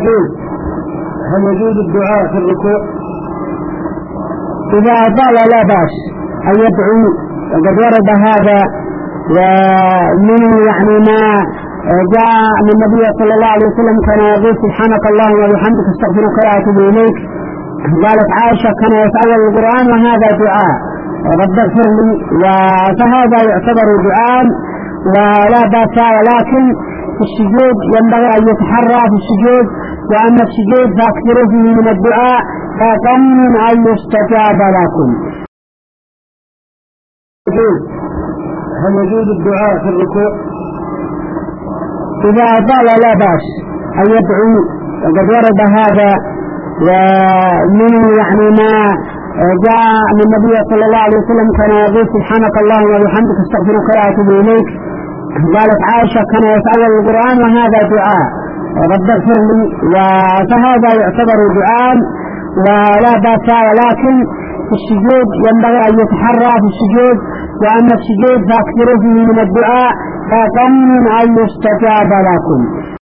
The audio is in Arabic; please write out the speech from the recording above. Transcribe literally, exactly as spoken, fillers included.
هل يجوز الدعاء في الركوع؟ إذا طال لا بأس أن يدعو، وقد ورد هذا ومنه يعني ما جاء من النبي صلى الله عليه وسلم كان يقول سبحانك اللهم وبحمدك استغفرك وأتوب إليك. قالت عائشة كان يتأول القرآن وهذا دعاء رب اغفر لي، فهذا يعتبر دعاء ولا بأس، ولكن في السجود ينبغي أن يتحرى في السجود، وأما السجود فاكثروا فيه من الدعاء فظن أن يستجاب لكم. هل يجوز الدعاء في الركوع؟ إذا طال لا بأس أن يدعو، وقد ورد هذا ومنه يعني ما جاء من النبي صلى الله عليه وسلم كان يقول سبحانك اللهم وبحمدك استغفرك وأتوب إليك. قالت عائشة كان يتأول القرآن وهذا دعاء رب اغفر لي، فهذا يعتبر دعاء ولا بأس، ولكن في السجود ينبغي أن يتحرى في السجود، وأما السجود فاكثروا فيه من الدعاء فظن أن يستجاب لكم.